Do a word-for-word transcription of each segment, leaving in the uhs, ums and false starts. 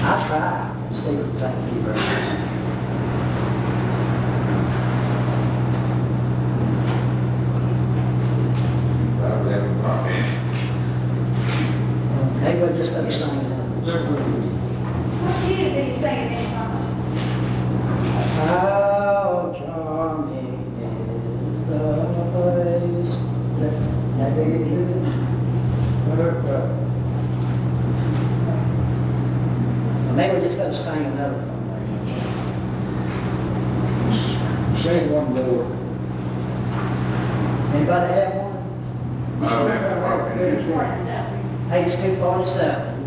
I try. Stephen, thank you very much. They were just going to sing it. What key did he sing it in, Thomas? How charming is the place that is her brother. Maybe we're just going to sing another one. Sing one more. Anybody have one? I'll have to work in this one. Page two forty-seven.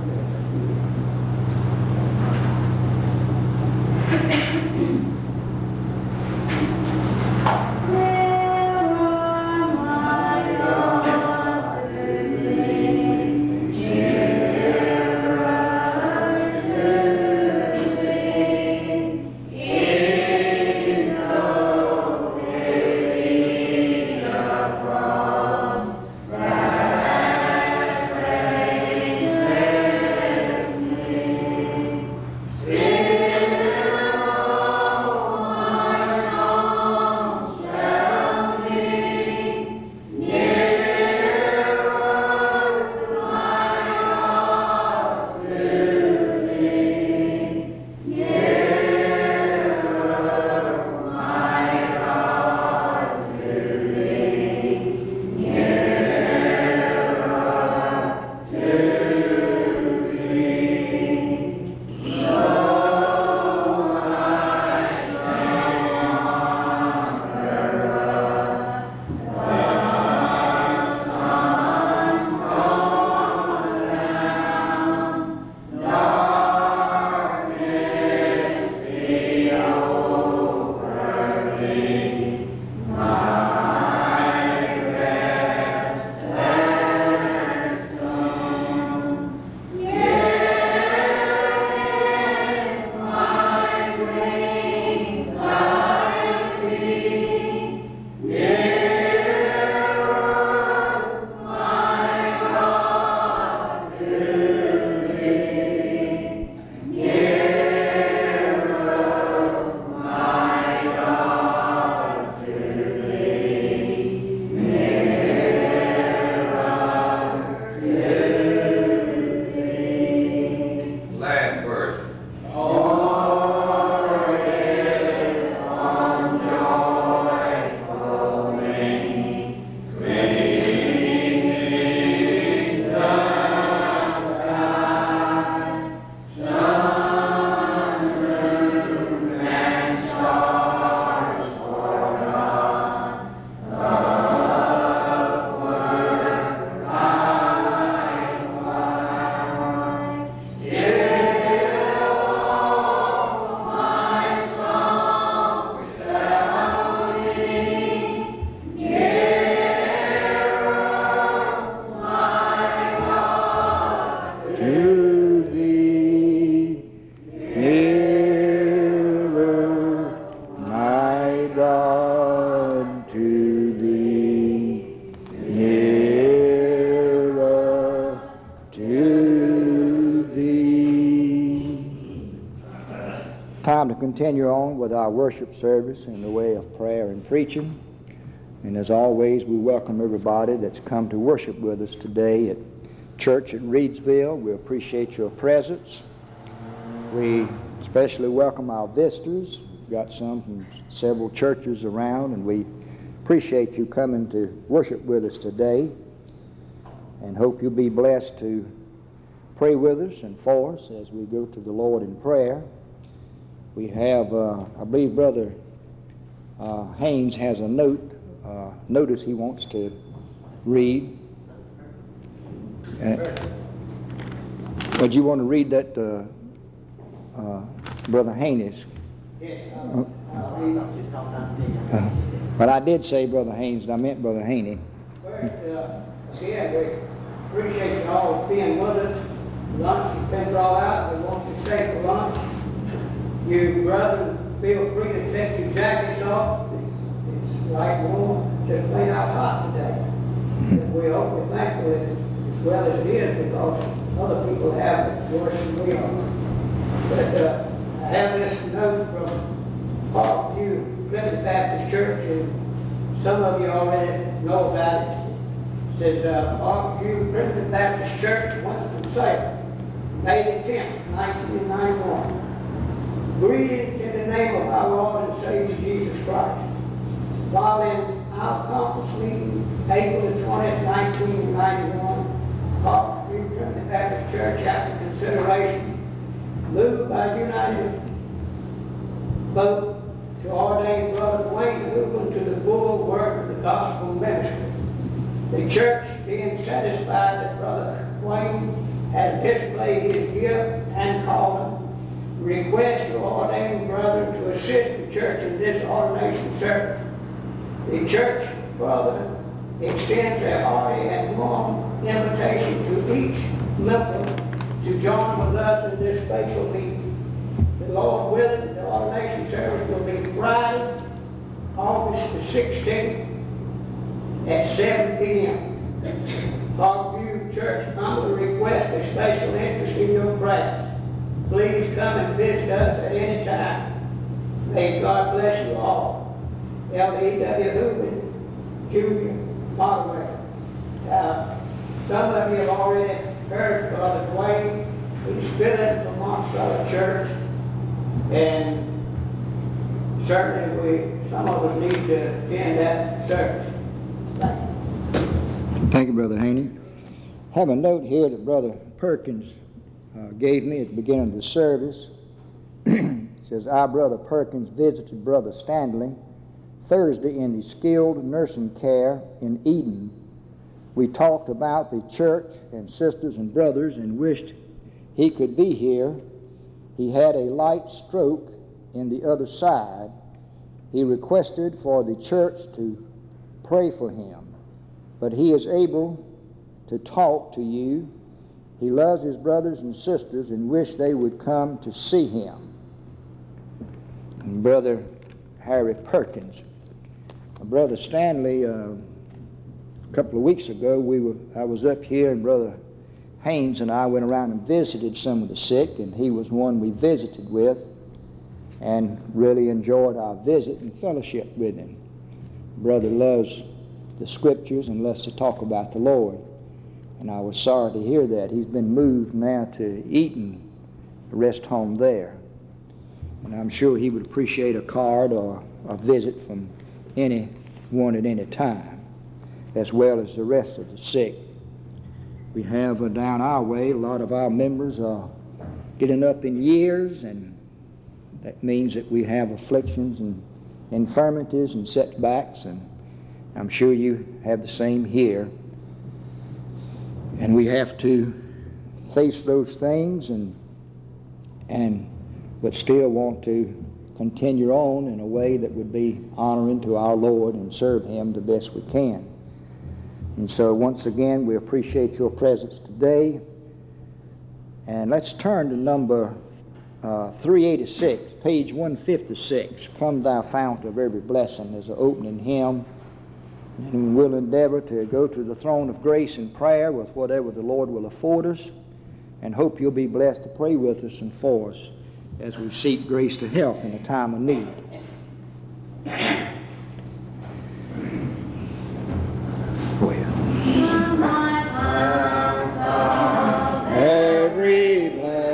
Time to continue on with our worship service in the way of prayer and preaching. And as always, we welcome everybody that's come to worship with us today at church at Reedsville. We appreciate your presence. We especially welcome our visitors. We've got some from several churches around, and we appreciate you coming to worship with us today, and hope you'll be blessed to pray with us and for us as we go to the Lord in prayer. We have, uh, I believe Brother uh, Haynes has a note, uh, notice he wants to read. Uh, but you want to read that, uh, uh, Brother Haynes? Yes, I'll, I'll read what you're talking about there. Uh, but I did say Brother Haynes, and I meant Brother Haney. First, uh, again, we appreciate you all being with us. Lunch has been brought out. We want you to stay for lunch. You, brethren, feel free to take your jackets off. It's, it's right warm, just plain out hot today. And we hope we're thankful that as well as it is, because other people have it worse than we are. But uh, I have this note from Parkview Plymouth Baptist Church, and some of you already know about it. It says, uh, Parkview Plymouth Baptist Church, Winston-Salem, May the tenth, nineteen ninety-one. Greetings in the name of our Lord and Savior Jesus Christ. While in our conference meeting, April the twentieth, nineteen ninety-one, Parkview Plymouth Baptist Church, after consideration, moved by united vote to ordain Brother Wayne Hooven to the full work of the gospel ministry. The church, being satisfied that Brother Wayne has displayed his gift and calling, request to ordain brother to assist the church in this ordination service. The church further extends a hearty and warm invitation to each member to join with us in this special meeting. The Lord willing, the ordination service will be Friday, August the sixteenth at seven p m Parkview Church humbly request a special interest in your prayers. Please come and visit us at any time. May God bless you all. Elder E W Hooven, Junior, moderator. Uh, some of you have already heard Brother Dwayne. He's filling from Monticello Church, and certainly we, some of us need to attend that service. Thank you. Thank you, Brother Haney. I have a note here that Brother Perkins uh, gave me at the beginning of the service. It says, our Brother Perkins visited Brother Stanley Thursday in the skilled nursing care in Eden. We talked about the church and sisters and brothers and wished he could be here. He had a light stroke in the other side. He requested for the church to pray for him, but he is able to talk to you. He loves his brothers and sisters and wish they would come to see him. And Brother Harry Perkins. Brother Stanley, uh, a couple of weeks ago, we were I was up here, and Brother Haynes and I went around and visited some of the sick, and he was one we visited with and really enjoyed our visit and fellowship with him. Brother loves the scriptures and loves to talk about the Lord, and I was sorry to hear that. He's been moved now to Eaton, the rest home there, and I'm sure he would appreciate a card or a visit from anyone at any time, as well as the rest of the sick. We have uh, down our way, a lot of our members are getting up in years, and that means that we have afflictions and infirmities and setbacks, and I'm sure you have the same here. And we have to face those things and and but still want to continue on in a way that would be honoring to our Lord and serve him the best we can. And so once again, we appreciate your presence today. And let's turn to number uh, three eighty-six, page one fifty-six. Come thou fount of every blessing, as an opening hymn. And we'll endeavor to go to the throne of grace in prayer with whatever the Lord will afford us, and hope you'll be blessed to pray with us and for us as we seek grace to help in a time of need. Go ahead. Every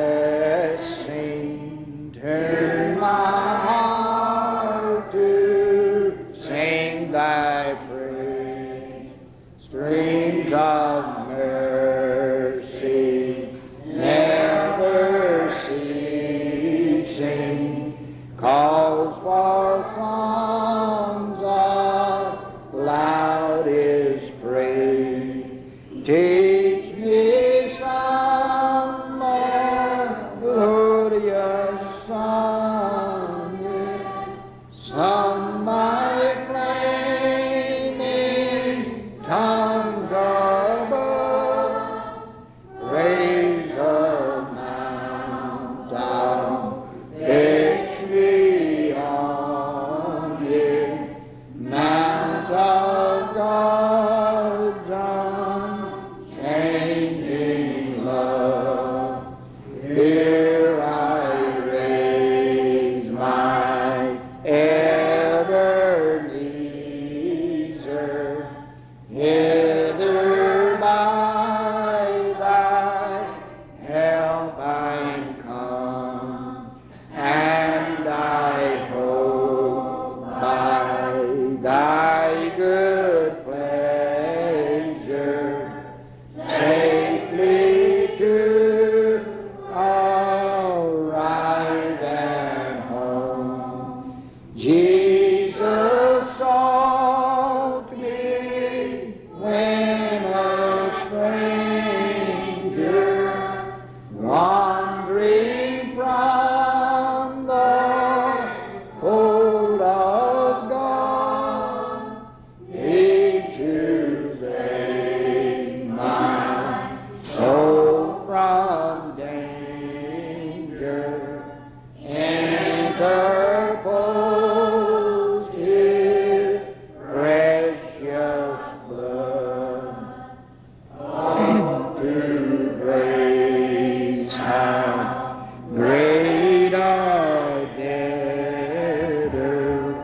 blessing, turn my heart to sing thy praise. Streams of mercy never ceasing, calls for greater debtor.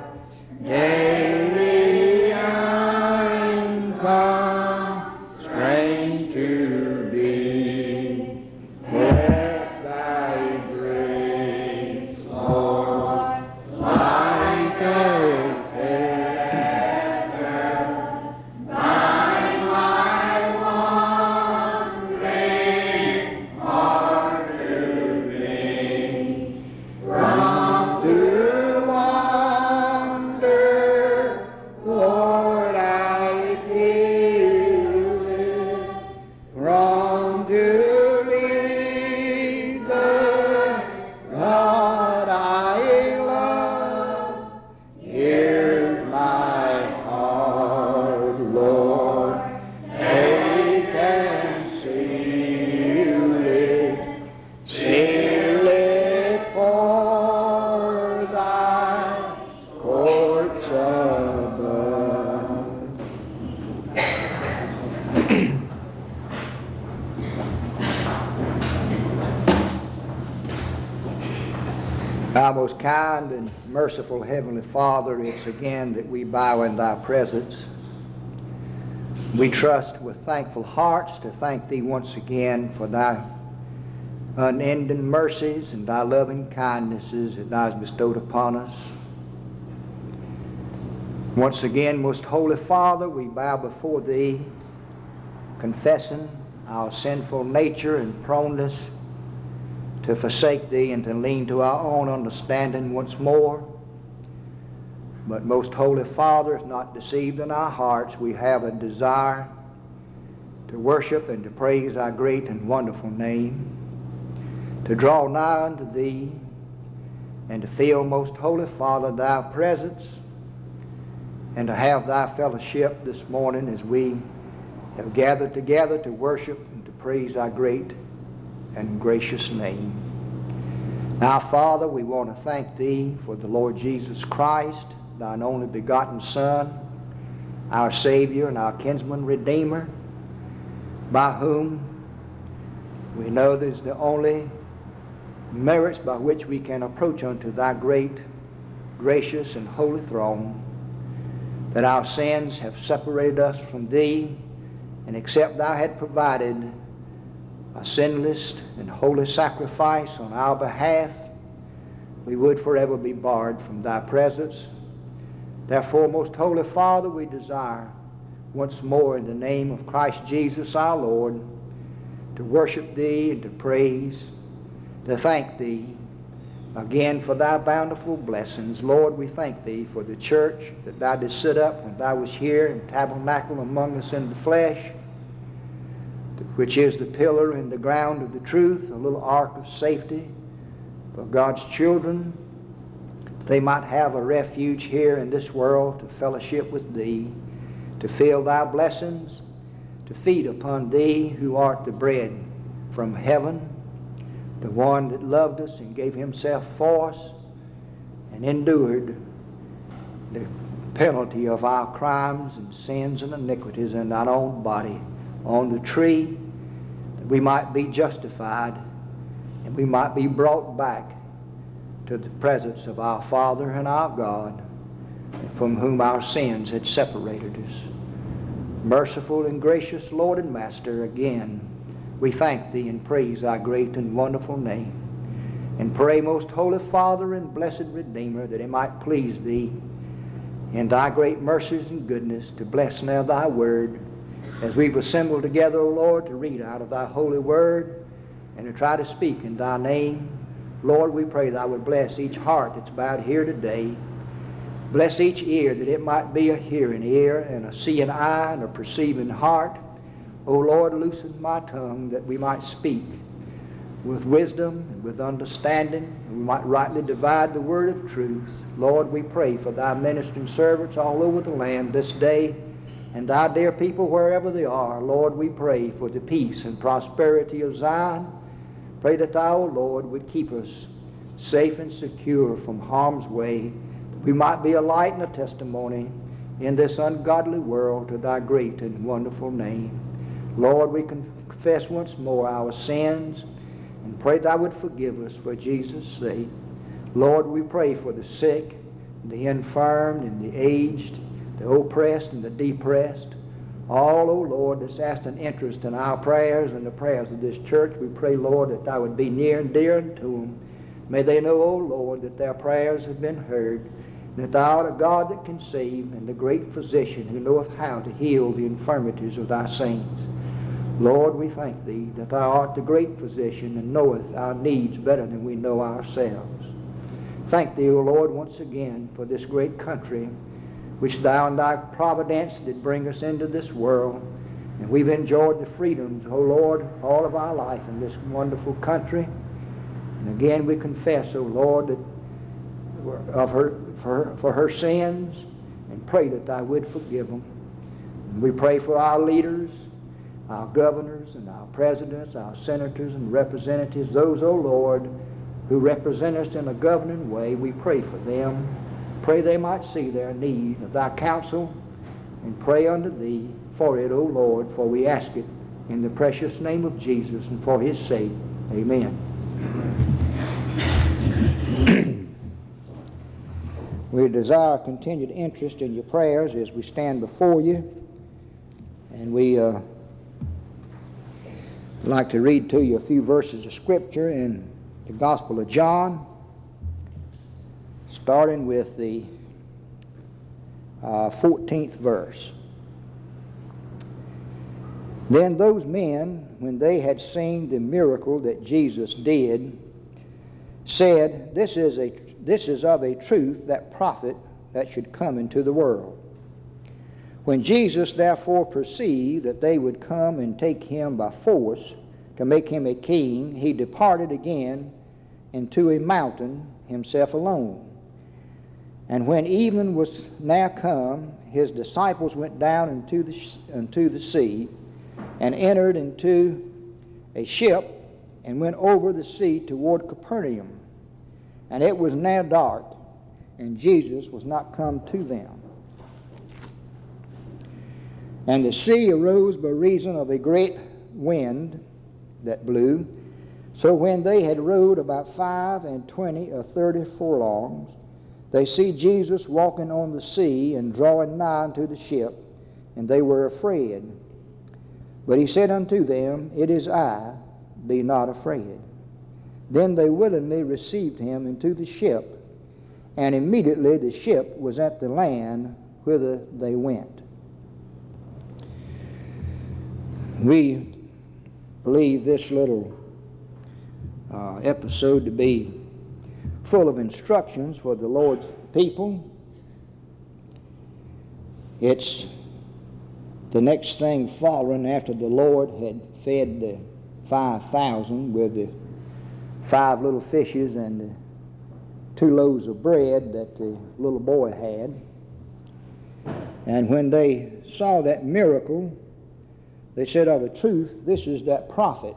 Daily I'm constrained to be. Let thy grace, Lord, like a feather, bind my wandering heart to thee. From to wander, Lord, I feel it. From to leave the God I love. Here's my heart, Lord. Take and seal it. Seal it for thy courts above. Our most kind and merciful Heavenly Father, it's again that we bow in thy presence. We trust with thankful hearts to thank thee once again for thy unending mercies and thy loving kindnesses that thou hast bestowed upon us. Once again, most holy Father, we bow before thee, confessing our sinful nature and proneness to forsake thee and to lean to our own understanding once more. But most holy Father, if not deceived in our hearts, we have a desire to worship and to praise thy great and wonderful name, to draw nigh unto thee, and to feel, most holy Father, thy presence, and to have thy fellowship this morning as we have gathered together to worship and to praise thy great and gracious name. Now, Father, we want to thank thee for the Lord Jesus Christ, thine only begotten Son, our Savior and our kinsman Redeemer, by whom we know there's the only merits by which we can approach unto thy great, gracious, and holy throne, that our sins have separated us from thee, and except thou had provided a sinless and holy sacrifice on our behalf, we would forever be barred from thy presence. Therefore, most holy Father, we desire once more in the name of Christ Jesus our Lord to worship thee and to praise, to thank thee again for thy bountiful blessings. Lord, we thank thee for the church that thou didst sit up when thou was here and tabernacle among us in the flesh, which is the pillar and the ground of the truth, a little ark of safety for God's children. They might have a refuge here in this world to fellowship with thee, to feel thy blessings, to feed upon thee who art the bread from heaven, the one that loved us and gave himself for us and endured the penalty of our crimes and sins and iniquities in thine own body on the tree, that we might be justified and we might be brought back to the presence of our Father and our God, from whom our sins had separated us. Merciful and gracious Lord and Master, again we thank thee and praise thy great and wonderful name, and pray, most holy Father and blessed Redeemer, that it might please thee in thy great mercies and goodness to bless now thy word, as we've assembled together, O Lord, to read out of thy holy word and to try to speak in thy name. Lord, we pray thou would bless each heart that's bowed here today. Bless each ear, that it might be a hearing ear and a seeing eye and a perceiving heart. O Lord, loosen my tongue that we might speak with wisdom and with understanding, and we might rightly divide the word of truth. Lord, we pray for thy ministering servants all over the land this day, and thy dear people wherever they are. Lord, we pray for the peace and prosperity of Zion. Pray that thou, O Lord, would keep us safe and secure from harm's way, that we might be a light and a testimony in this ungodly world to thy great and wonderful name. Lord, we confess once more our sins, and pray Thou would forgive us for Jesus' sake. Lord, we pray for the sick, the infirm, and the aged, the oppressed and the depressed. All, O Lord, that's asked an interest in our prayers and the prayers of this church. We pray, Lord, that Thou would be near and dear unto them. May they know, O Lord, that their prayers have been heard, and that Thou art a God that can save, and the great physician who knoweth how to heal the infirmities of Thy saints. Lord, we thank Thee that Thou art the great physician and knoweth our needs better than we know ourselves. Thank Thee, O Lord, once again for this great country which Thou in Thy providence did bring us into this world. And we've enjoyed the freedoms, O Lord, all of our life in this wonderful country. And again we confess, O Lord, that of her, for, her, for her sins, and pray that Thou would forgive them. And we pray for our leaders, our governors and our presidents, our senators and representatives, those, O Lord, who represent us in a governing way. We pray for them. Pray they might see their need of Thy counsel, and pray unto Thee for it, O Lord, for we ask it in the precious name of Jesus and for His sake. Amen. We desire continued interest in your prayers as we stand before you, and we uh, like to read to you a few verses of Scripture in the Gospel of John, starting with the uh, fourteenth verse. Then those men, when they had seen the miracle that Jesus did, said, This is a this is of a truth that prophet that should come into the world. When Jesus therefore perceived that they would come and take him by force to make him a king, he departed again into a mountain, himself alone. And when evening was now come, his disciples went down into the, into the sea, and entered into a ship, and went over the sea toward Capernaum. And it was now dark, and Jesus was not come to them. And the sea arose by reason of a great wind that blew. So when they had rowed about five and twenty or thirty furlongs, they see Jesus walking on the sea and drawing nigh unto the ship, and they were afraid. But he said unto them, It is I, be not afraid. Then they willingly received him into the ship, and immediately the ship was at the land whither they went. We believe this little uh, episode to be full of instructions for the Lord's people. It's the next thing following after the Lord had fed the five thousand with the five little fishes and the two loaves of bread that the little boy had. And when they saw that miracle, they said, of a truth, this is that prophet.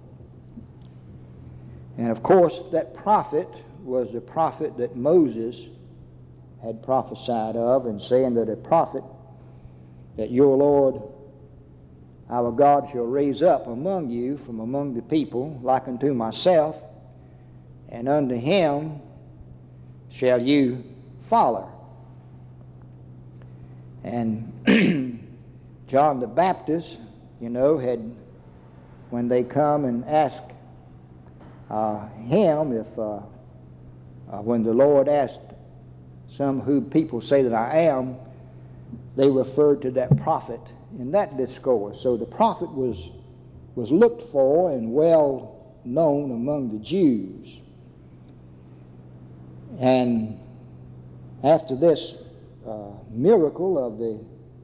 And of course, that prophet was the prophet that Moses had prophesied of, and saying that a prophet that your Lord our God shall raise up among you from among the people, like unto myself, and unto him shall you follow. And John the Baptist, you know, had, when they come and ask uh, him if, uh, uh, when the Lord asked some who people say that I am, they referred to that prophet in that discourse. So the prophet was, was looked for and well known among the Jews. And after this uh, miracle of the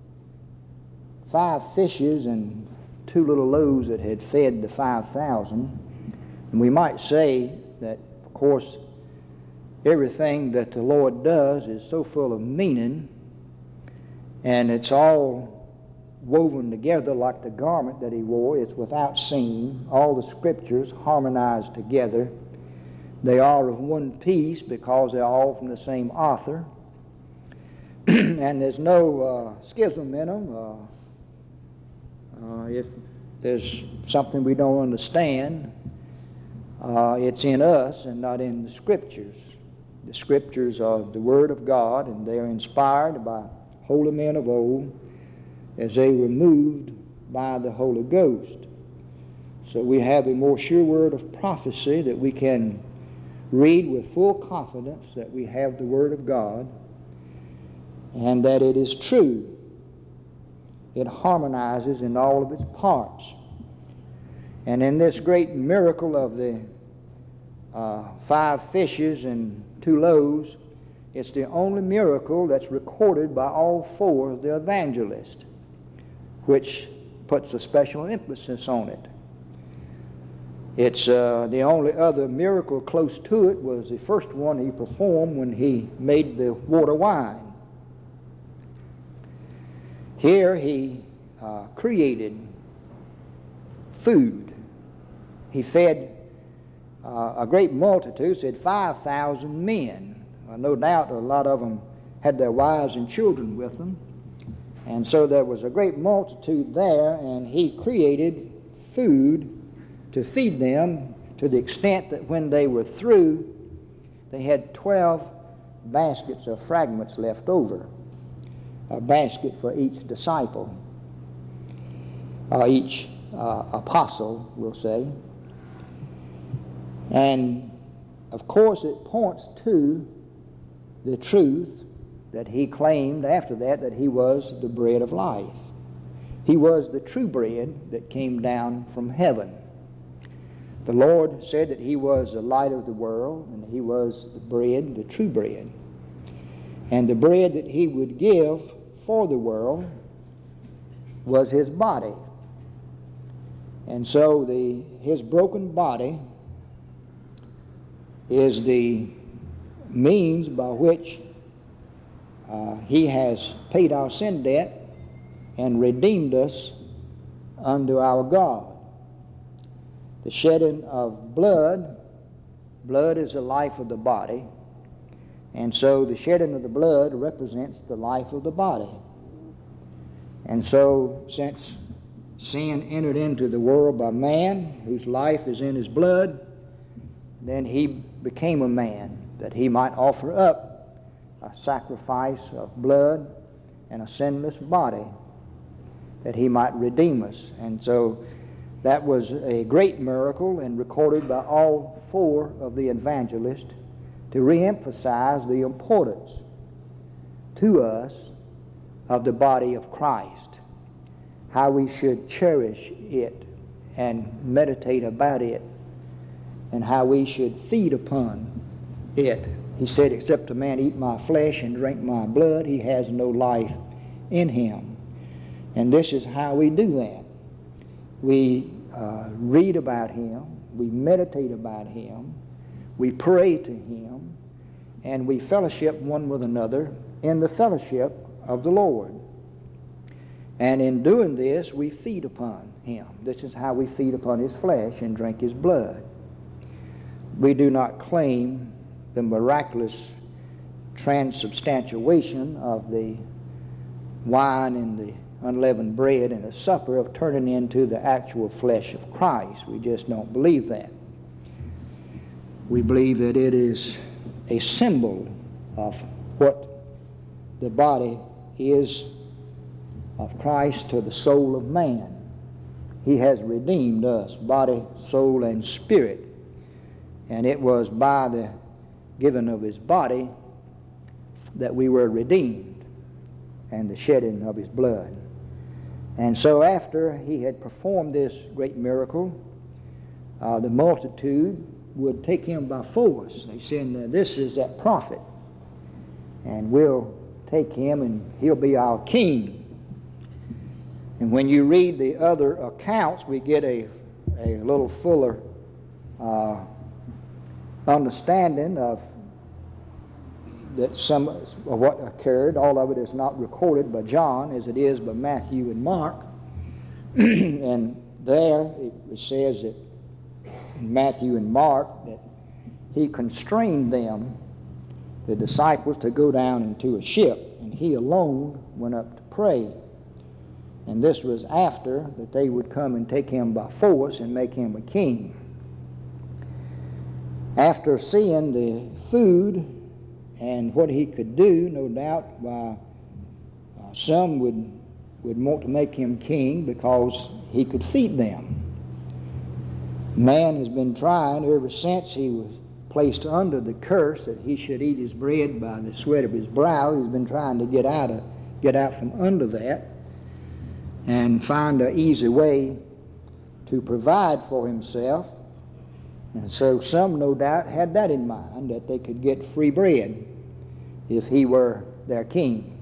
five fishes and two little loaves that had fed the five thousand, and we might say that, of course, everything that the Lord does is so full of meaning, and it's all woven together like the garment that he wore. It's without seam. All the scriptures harmonized together. They are of one piece because they're all from the same author. And there's no uh, schism in them. Uh, uh, if there's something we don't understand, Uh, it's in us and not in the Scriptures. The Scriptures are the Word of God, and they're inspired by holy men of old as they were moved by the Holy Ghost. So we have a more sure word of prophecy that we can read with full confidence that we have the Word of God and that it is true. It harmonizes in all of its parts. And in this great miracle of the uh, five fishes and two loaves, it's the only miracle that's recorded by all four of the evangelists, which puts a special emphasis on it. It's uh, the only other miracle close to it was the first one he performed when he made the water wine. Here he uh, created food. He fed uh, a great multitude, said five thousand men. Uh, no doubt a lot of them had their wives and children with them. And so there was a great multitude there, and he created food to feed them to the extent that when they were through, they had twelve baskets of fragments left over, a basket for each disciple, or each uh, apostle, we'll say. And of course it points to the truth that he claimed after that, that he was the bread of life. He was the true bread that came down from heaven. The Lord said that he was the light of the world, and he was the bread, the true bread. And the bread that he would give for the world was his body. And so the his broken body is the means by which uh, he has paid our sin debt and redeemed us unto our God. The shedding of blood, blood is the life of the body, and so the shedding of the blood represents the life of the body. And so since sin entered into the world by man, whose life is in his blood, then he became a man, that he might offer up a sacrifice of blood and a sinless body, that he might redeem us. And so that was a great miracle and recorded by all four of the evangelists to re-emphasize the importance to us of the body of Christ, how we should cherish it and meditate about it, and how we should feed upon it. He said, except a man eat my flesh and drink my blood, he has no life in him. And this is how we do that. We uh, read about him, we meditate about him, we pray to him, and we fellowship one with another in the fellowship of the Lord. And in doing this, we feed upon him. This is how we feed upon his flesh and drink his blood. We do not claim the miraculous transubstantiation of the wine and the unleavened bread and the supper of turning into the actual flesh of Christ. We just don't believe that. We believe that it is a symbol of what the body is of Christ to the soul of man. He has redeemed us, body, soul, and spirit. And it was by the giving of his body that we were redeemed, and the shedding of his blood. And so after he had performed this great miracle, uh, the multitude would take him by force. They said, this is that prophet, and we'll take him and he'll be our king. And when you read the other accounts, we get a, a little fuller uh, understanding of that some of what occurred. All of it is not recorded by John as it is by Matthew and Mark. And there it says that in Matthew and Mark that he constrained them, the disciples, to go down into a ship, and he alone went up to pray. And this was after that they would come and take him by force and make him a king. After seeing the food and what he could do, no doubt, why uh, some would, would want to make him king because he could feed them. Man has been trying ever since he was placed under the curse that he should eat his bread by the sweat of his brow. He's been trying to get out of, get out from under that and find an easy way to provide for himself. And so some, no doubt, had that in mind, that they could get free bread if he were their king.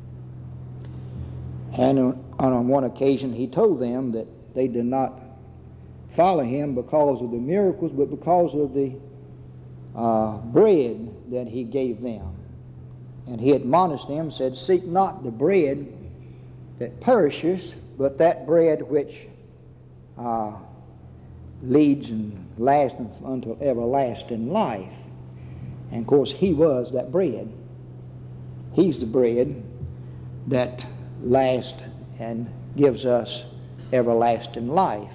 And on, on one occasion he told them that they did not follow him because of the miracles, but because of the uh, bread that he gave them. And he admonished them, said, "Seek not the bread that perishes, but that bread which uh, leads and lasts until everlasting life." And of course he was that bread. He's the bread that lasts and gives us everlasting life.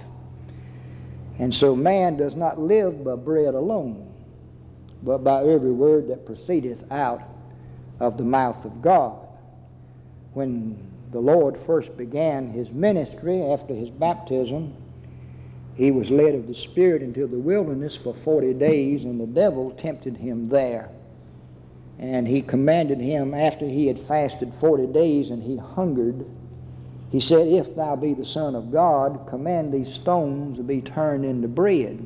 And so man does not live by bread alone, but by every word that proceedeth out of the mouth of God. When the Lord first began his ministry after his baptism, he was led of the Spirit into the wilderness for forty days, and the devil tempted him there. And he commanded him, after he had fasted forty days and he hungered, he said, "If thou be the Son of God, command these stones to be turned into bread."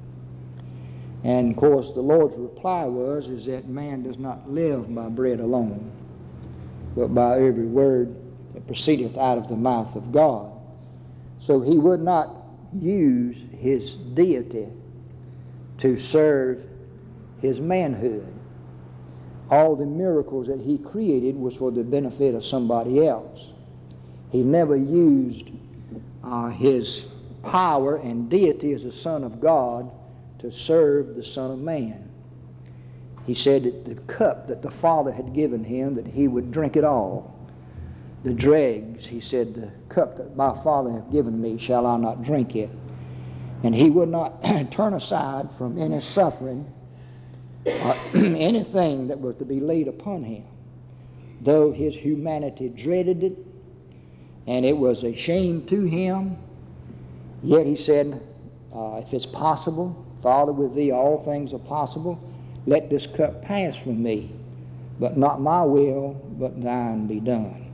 And of course the Lord's reply was, is that man does not live by bread alone, but by every word that proceedeth out of the mouth of God. So he would not use his deity to serve his manhood. All the miracles that he created was for the benefit of somebody else. He never used uh, his power and deity as the Son of God to serve the Son of Man. He said that the cup that the Father had given him, that he would drink it all. The dregs, he said, "The cup that my Father hath given me, shall I not drink it?" And he would not turn aside from any suffering or anything that was to be laid upon him. Though his humanity dreaded it, and it was a shame to him, yet he said, uh, if it's possible, Father, with thee all things are possible, let this cup pass from me, but not my will, but thine be done.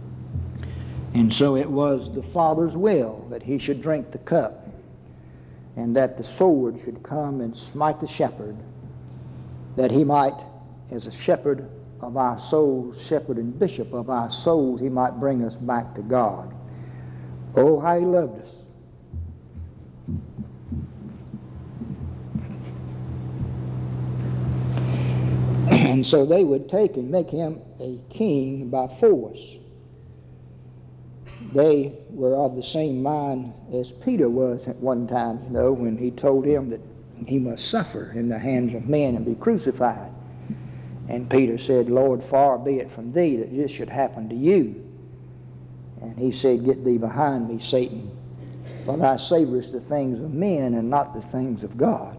And so it was the Father's will that he should drink the cup, and that the sword should come and smite the shepherd, that he might, as a shepherd of our souls, shepherd and bishop of our souls, he might bring us back to God. Oh, how he loved us. And so they would take and make him a king by force. They were of the same mind as Peter was at one time, you know, when he told him that he must suffer in the hands of men and be crucified. And Peter said, "Lord, far be it from thee that this should happen to you." And he said, "Get thee behind me, Satan, for thou savorest the things of men and not the things of God."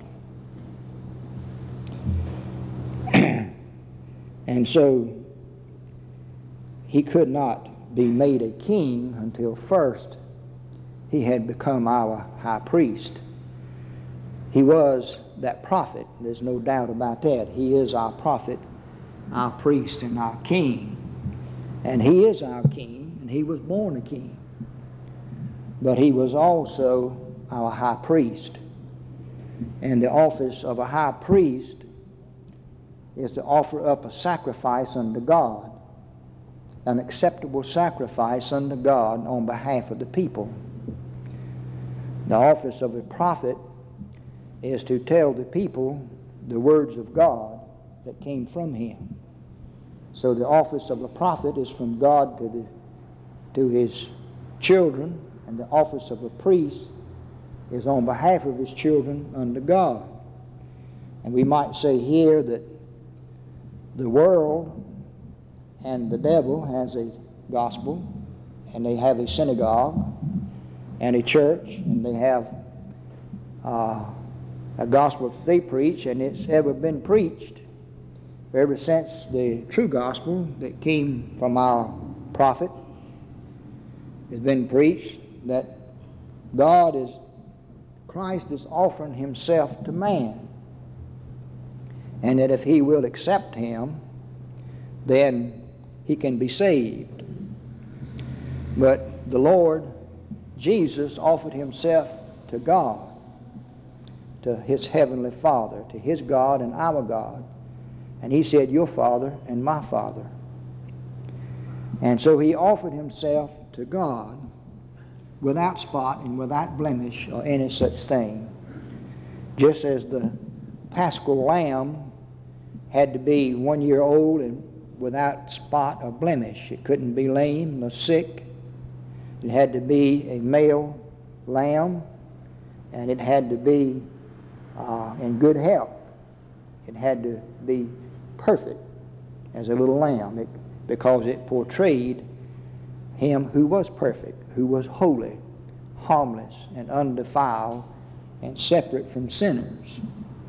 And so he could not be made a king until first he had become our high priest. He was that prophet. There's no doubt about that. He is our prophet, our priest, and our king. And he is our king, and he was born a king. But he was also our high priest. And the office of a high priest is to offer up a sacrifice unto God, an acceptable sacrifice unto God on behalf of the people. The office of a prophet is to tell the people the words of God that came from him. So the office of a prophet is from God to, the, to his children, and the office of a priest is on behalf of his children unto God. And we might say here that the world and the devil has a gospel, and they have a synagogue and a church, and they have uh, a gospel that they preach, and it's ever been preached ever since the true gospel that came from our prophet has been preached, that God is, Christ is offering himself to man, and that if he will accept him, then he can be saved. But the Lord Jesus offered himself to God, to his heavenly Father, to his God and our God. And he said, your Father and my Father. And so he offered himself to God without spot and without blemish or any such thing. Just as the Paschal lamb had to be one year old and without spot or blemish. It couldn't be lame nor sick. It had to be a male lamb, and it had to be uh, in good health. It had to be perfect as a little lamb, it, because it portrayed him who was perfect, who was holy, harmless, and undefiled, and separate from sinners.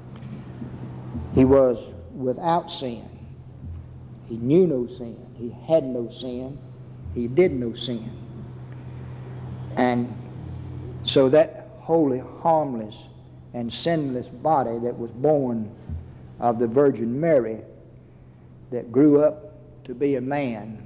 He was without sin. He knew no sin. He had no sin. He did no sin. And so that holy, harmless, and sinless body that was born of the Virgin Mary, that grew up to be a man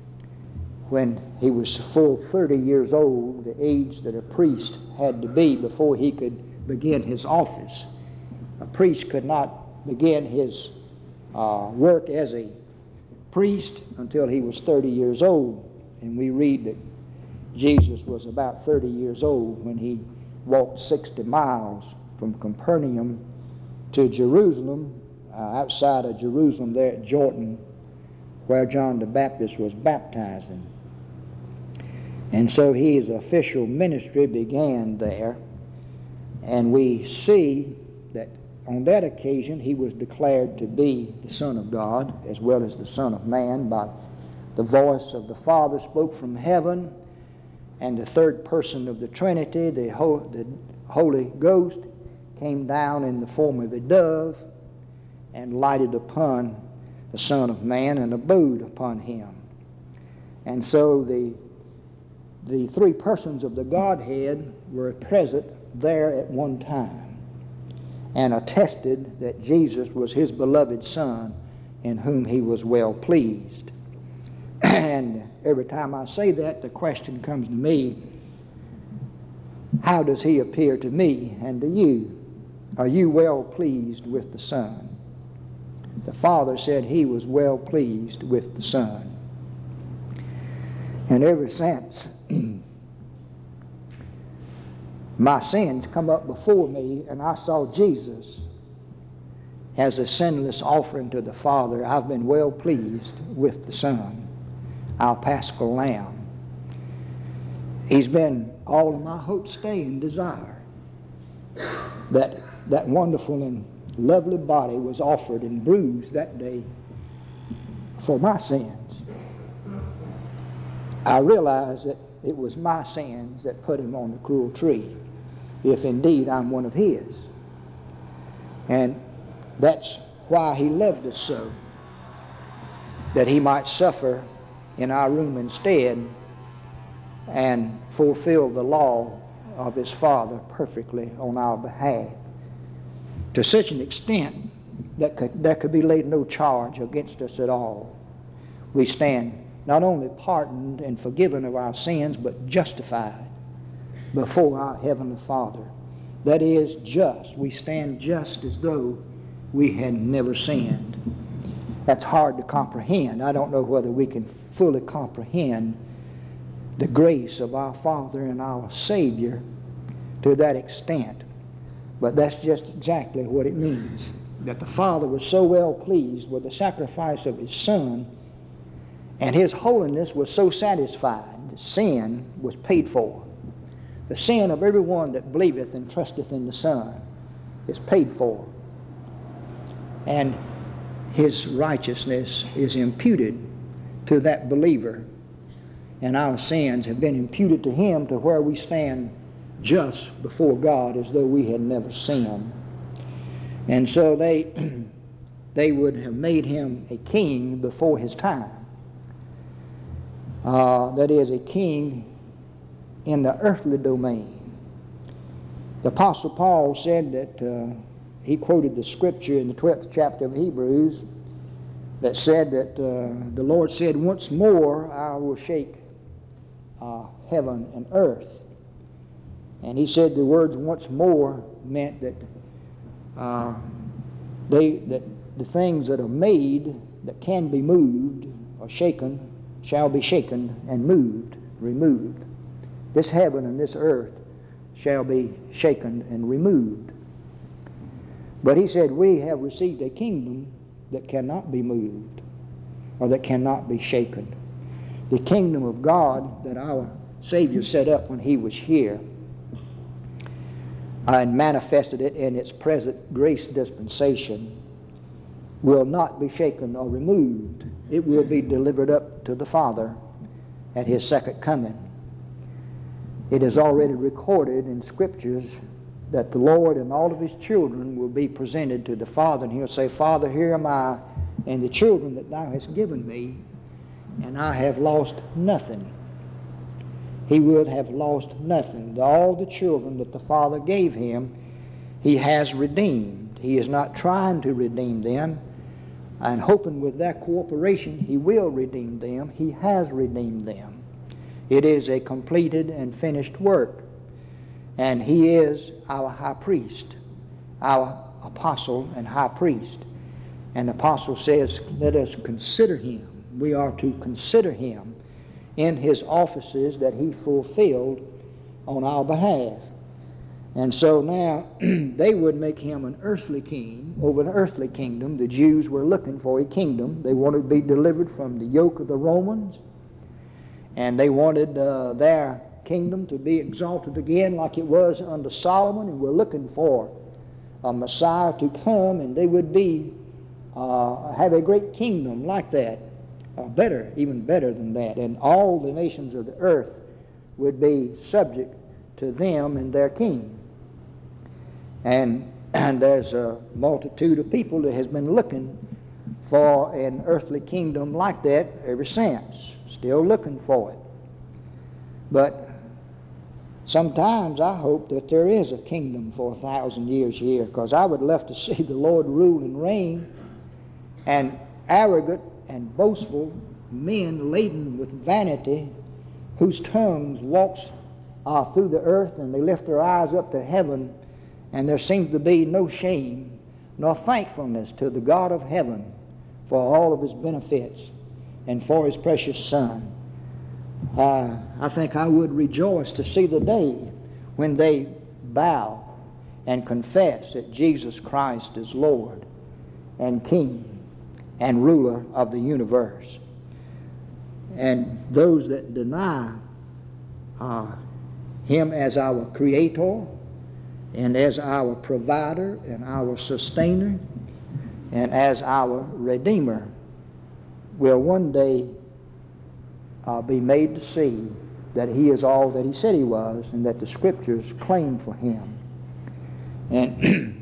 when he was full thirty years old, the age that a priest had to be before he could begin his office. A priest could not begin his uh, work as a priest until he was thirty years old. And we read that Jesus was about thirty years old when he walked sixty miles from Capernaum to Jerusalem, uh, outside of Jerusalem there at Jordan, where John the Baptist was baptizing. And so his official ministry began there, and we see that on that occasion he was declared to be the Son of God as well as the Son of Man by the voice of the Father spoke from heaven, and the third person of the Trinity, the Holy Ghost, came down in the form of a dove and lighted upon the Son of Man and abode upon him. And so the the three persons of the Godhead were present there at one time and attested that Jesus was his beloved Son in whom he was well pleased. And every time I say that, the question comes to me, how does he appear to me and to you? Are you well pleased with the Son? The Father said he was well pleased with the Son. And ever since my sins come up before me and I saw Jesus as a sinless offering to the Father, I've been well pleased with the Son, our Paschal Lamb. He's been all of my hope, stay, and desire. That, that wonderful and lovely body was offered and bruised that day for my sins. I realize that it was my sins that put him on the cruel tree, if indeed I'm one of his. And that's why he loved us so, that he might suffer in our room instead and fulfill the law of his Father perfectly on our behalf, to such an extent that could, there could be laid no charge against us at all. We stand not only pardoned and forgiven of our sins, but justified before our Heavenly Father. That is, just. We stand just as though we had never sinned. That's hard to comprehend. I don't know whether we can fully comprehend the grace of our Father and our Savior to that extent. But that's just exactly what it means. That the Father was so well pleased with the sacrifice of his Son, and his holiness was so satisfied. Sin was paid for. The sin of everyone that believeth and trusteth in the Son is paid for. And his righteousness is imputed to that believer. And our sins have been imputed to him, to where we stand just before God as though we had never sinned. And so they, they would have made him a king before his time. Uh, that is, a king in the earthly domain. The Apostle Paul said that, uh, he quoted the scripture in the twelfth chapter of Hebrews that said that uh, the Lord said, once more I will shake uh, heaven and earth. And he said the words once more meant that uh, they that the things that are made that can be moved or shaken shall be shaken and moved, removed. This heaven and this earth shall be shaken and removed. But he said, we have received a kingdom that cannot be moved or that cannot be shaken. The kingdom of God that our Savior set up when he was here and manifested it in its present grace dispensation will not be shaken or removed. It will be delivered up to the Father at his second coming. It is already recorded in scriptures that the Lord and all of his children will be presented to the Father, and he'll say, Father, here am I and the children that thou hast given me, and I have lost nothing. He would have lost nothing. All the children that the Father gave him, he has redeemed. He is not trying to redeem them, and hoping with that cooperation he will redeem them. He has redeemed them. It is a completed and finished work. And he is our high priest, our apostle and high priest. And the apostle says, let us consider him. We are to consider him in his offices that he fulfilled on our behalf. And so now they would make him an earthly king over an earthly kingdom. The Jews were looking for a kingdom. They wanted to be delivered from the yoke of the Romans. And they wanted uh, their kingdom to be exalted again like it was under Solomon, and we're looking for a Messiah to come, and they would be uh, have a great kingdom like that, uh, better, even better than that, and all the nations of the earth would be subject to them and their king. And, and there's a multitude of people that has been looking for an earthly kingdom like that ever since, still looking for it. But sometimes I hope that there is a kingdom for a thousand years here, because I would love to see the Lord rule and reign, and arrogant and boastful men laden with vanity, whose tongues walks uh, through the earth, and they lift their eyes up to heaven, and there seems to be no shame nor thankfulness to the God of heaven for all of his benefits and for his precious Son. Uh, I think I would rejoice to see the day when they bow and confess that Jesus Christ is Lord and King and ruler of the universe. And those that deny uh, him as our creator and as our provider and our sustainer and as our redeemer will one day Uh, be made to see that he is all that he said he was, and that the scriptures claim for him. And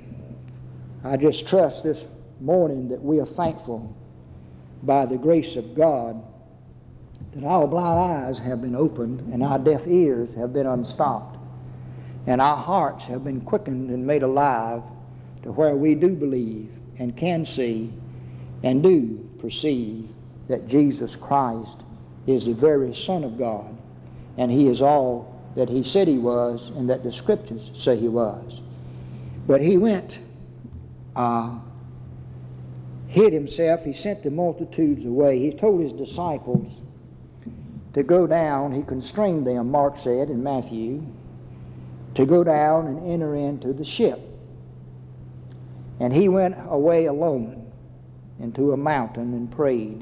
I just trust this morning that we are thankful by the grace of God that our blind eyes have been opened and our deaf ears have been unstopped, and our hearts have been quickened and made alive to where we do believe and can see and do perceive that Jesus Christ is the very Son of God, and he is all that he said he was and that the scriptures say he was. But he went, uh, hid himself, he sent the multitudes away. He told his disciples to go down, he constrained them, Mark said in Matthew, to go down and enter into the ship. And he went away alone into a mountain and prayed.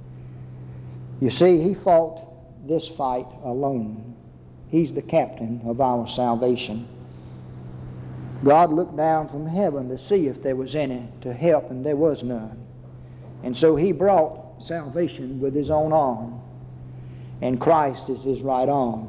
You see, he fought this fight alone. He's the captain of our salvation. God looked down from heaven to see if there was any to help, and there was none. And so he brought salvation with his own arm, and Christ is his right arm.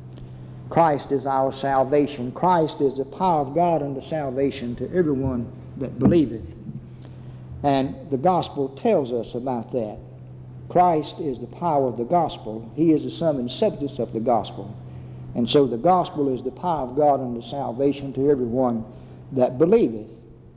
Christ is our salvation. Christ is the power of God unto salvation to everyone that believeth. And the gospel tells us about that. Christ is the power of the gospel. He is the sum and substance of the gospel. And so the gospel is the power of God unto salvation to everyone that believeth.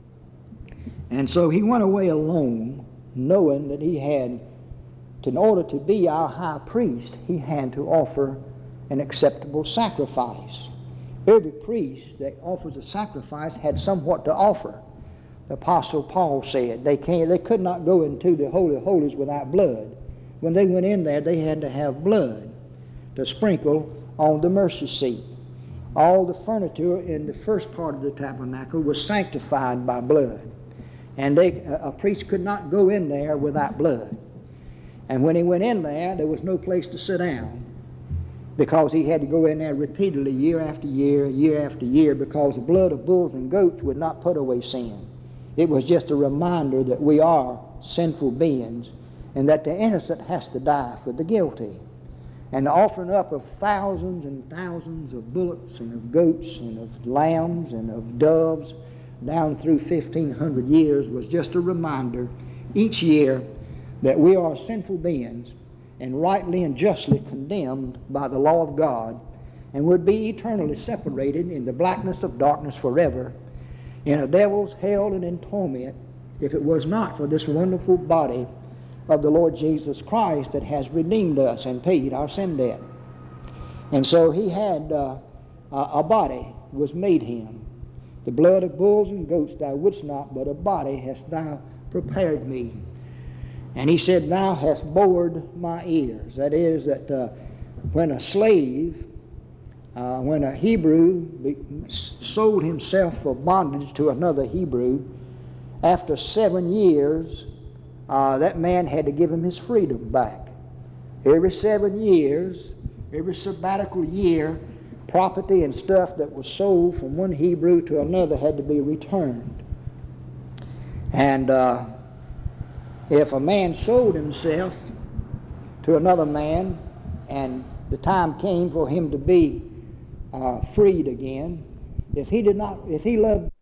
And so he went away alone, knowing that he had, to, in order to be our high priest, he had to offer an acceptable sacrifice. Every priest that offers a sacrifice had somewhat to offer. The Apostle Paul said they can't, they could not go into the Holy of Holies without blood. When they went in there, they had to have blood to sprinkle on the mercy seat. All the furniture in the first part of the tabernacle was sanctified by blood. And they, a priest could not go in there without blood. And when he went in there, there was no place to sit down, because he had to go in there repeatedly year after year, year after year, because the blood of bulls and goats would not put away sin. It was just a reminder that we are sinful beings and that the innocent has to die for the guilty. And the offering up of thousands and thousands of bullocks and of goats and of lambs and of doves down through fifteen hundred years was just a reminder each year that we are sinful beings and rightly and justly condemned by the law of God, and would be eternally separated in the blackness of darkness forever, in a devil's hell and in torment, if it was not for this wonderful body of the Lord Jesus Christ that has redeemed us and paid our sin debt. And so he had uh, a body was made him. The blood of bulls and goats thou wouldst not, but a body hast thou prepared me. And he said, thou hast bored my ears. That is, that uh, when a slave, uh, when a Hebrew be, sold himself for bondage to another Hebrew, after seven years, uh, that man had to give him his freedom back. Every seven years, every sabbatical year, property and stuff that was sold from one Hebrew to another had to be returned. And uh, if a man sold himself to another man and the time came for him to be uh, freed again, if he did not, if he loved